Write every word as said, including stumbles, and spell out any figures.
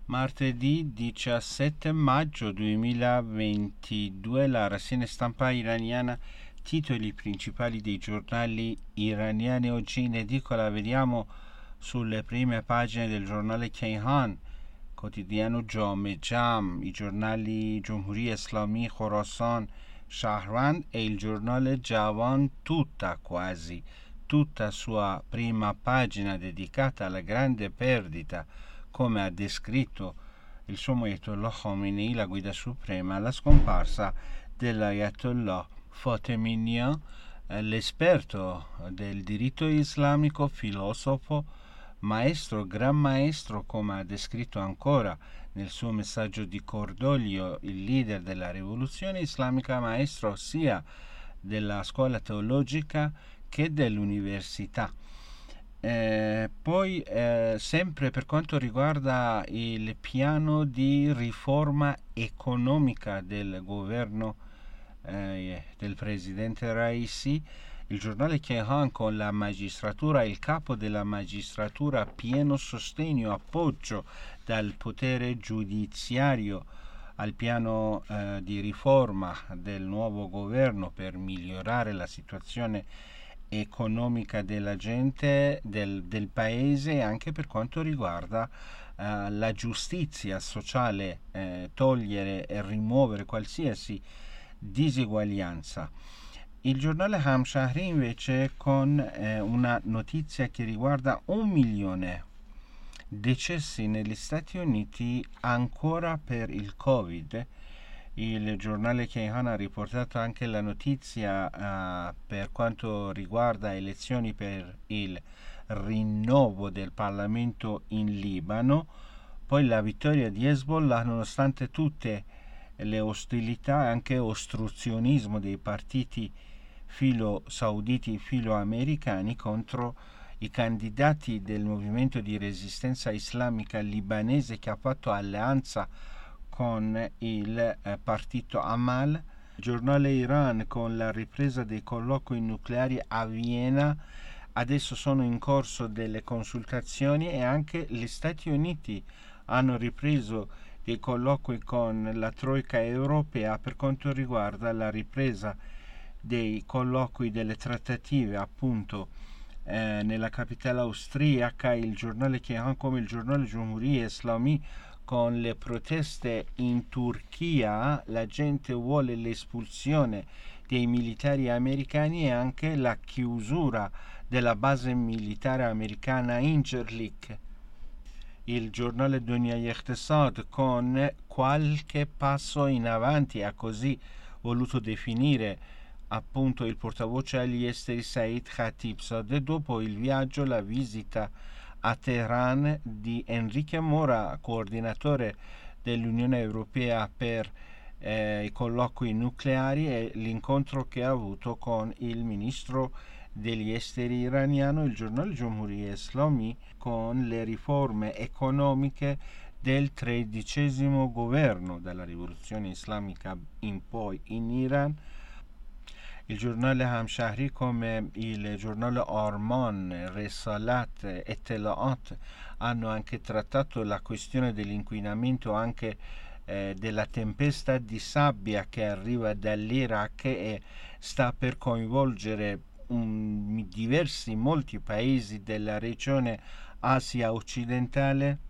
Martedì diciassette maggio duemilaventidue la rassegna stampa iraniana, titoli principali dei giornali iraniani oggi in edicola. Vediamo sulle prime pagine del giornale Kayhan, quotidiano Jom Jam, i giornali Jumhuriye Islami, Khorasan, Shahran e il giornale Jawan, tutta quasi tutta sua prima pagina dedicata alla grande perdita, come ha descritto il suo Ayatollah Khomeini, la guida suprema, la scomparsa dell'Ayatollah Fateminia, eh, l'esperto del diritto islamico, filosofo, maestro, gran maestro, come ha descritto ancora nel suo messaggio di cordoglio il leader della rivoluzione islamica, maestro sia della scuola teologica che dell'università. Eh, poi eh, sempre per quanto riguarda il piano di riforma economica del governo eh, del presidente Raisi, il giornale Kayhan, con la magistratura, il capo della magistratura, pieno sostegno, appoggio dal potere giudiziario al piano eh, di riforma del nuovo governo per migliorare la situazione economica della gente, del, del paese, anche per quanto riguarda eh, la giustizia sociale, eh, togliere e rimuovere qualsiasi diseguaglianza. Il giornale Hamshahri invece con eh, una notizia che riguarda un milione decessi negli Stati Uniti ancora per il Covid. Il giornale Kayhan ha riportato anche la notizia uh, per quanto riguarda elezioni per il rinnovo del Parlamento in Libano, poi la vittoria di Hezbollah nonostante tutte le ostilità e anche ostruzionismo dei partiti filo sauditi, filo americani contro i candidati del movimento di resistenza islamica libanese che ha fatto alleanza con il eh, partito Amal. Il giornale Iran, con la ripresa dei colloqui nucleari a Vienna, adesso sono in corso delle consultazioni e anche gli Stati Uniti hanno ripreso dei colloqui con la Troika europea per quanto riguarda la ripresa dei colloqui delle trattative appunto eh, nella capitale austriaca. Il giornale Kayhan, come il giornale Jumhuriye Islami, con le proteste in Turchia, la gente vuole l'espulsione dei militari americani e anche la chiusura della base militare americana Incirlik. Il giornale Dunya Iqtisad, con qualche passo in avanti, ha così voluto definire appunto il portavoce agli esteri Said Khatibzadeh dopo il viaggio, la visita a Teheran di Enrique Mora, coordinatore dell'Unione Europea per eh, i colloqui nucleari, e l'incontro che ha avuto con il ministro degli esteri iraniano. Il giornale Jumhuriye Islami, con le riforme economiche del tredicesimo governo della rivoluzione islamica in poi in Iran. Il giornale Hamshahri, come il giornale Orman, Resalat e Ettelaat, hanno anche trattato la questione dell'inquinamento, anche eh, della tempesta di sabbia che arriva dall'Iraq e sta per coinvolgere um, diversi, molti paesi della regione Asia occidentale.